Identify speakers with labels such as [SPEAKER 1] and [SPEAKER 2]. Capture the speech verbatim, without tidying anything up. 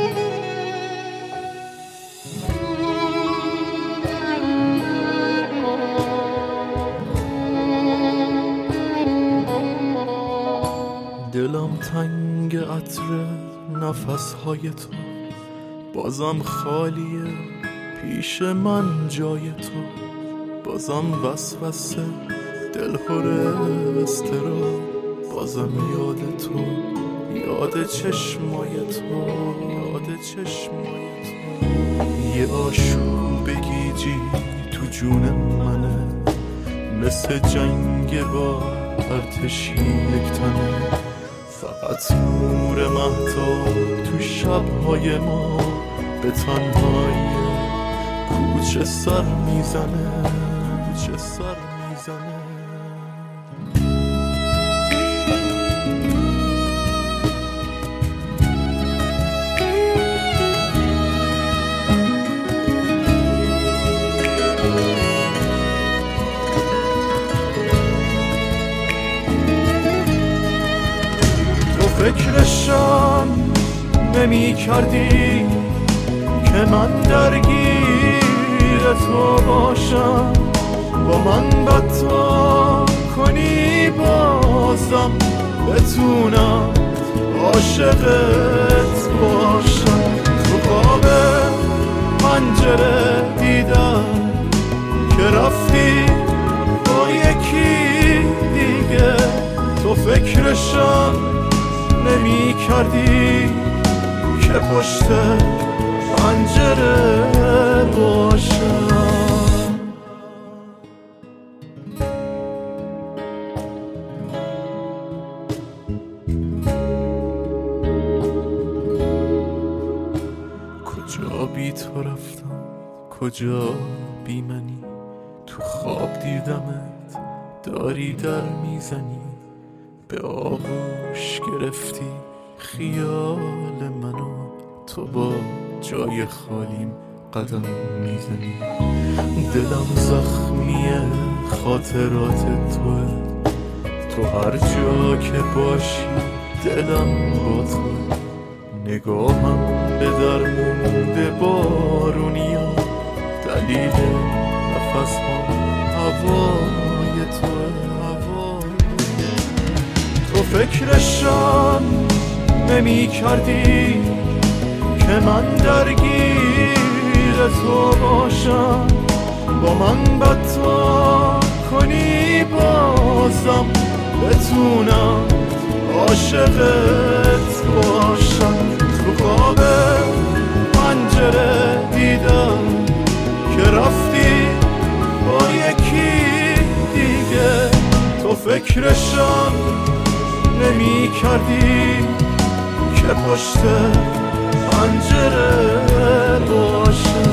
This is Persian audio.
[SPEAKER 1] دلم تنگ عطر نفسهای تو، بازم خالیه پیش من جای تو، بازم وسوسه دلخور استرا، بازم یاد تو، یاد چشمای تو، یاد چشمای تو. یه آشوب گیجی تو جون منه، مثل جنگ با ارتشی یک تنه، فقط نور مهتاب تو شبهای ما به تنهایی کوچه سر میزنه، کوچه سر میزنه. فکرشم نمی کردی که من درگیر تو باشم، با من بتا کنی بازم بتونم عاشقت باشم. تو خواب پنجره دیدم که رفتی با یکی دیگه، تو فکرشم نمی کردی که پشت پنجره باشم. کجا بی تو رفتم، کجا بی منی، تو خواب دیدمت داری در میزنی، به آغوش گرفتی خیال منو، تو با جای خالیم قدم میزنی. دلم زخمیه خاطرات توه، تو هر جا که باشی دلم با تو، نگاهم به در مونده بارونیا، دلیل نفس ها هوای توه. تو فکرشم نمی کردی که من درگیر تو باشم، با من بتا کنی بازم بتونم عاشقت باشم. تو خواب پنجره دیدم که رفتی با یکی دیگه، تو فکرشم نمی کردی که پشت پنجره باشم.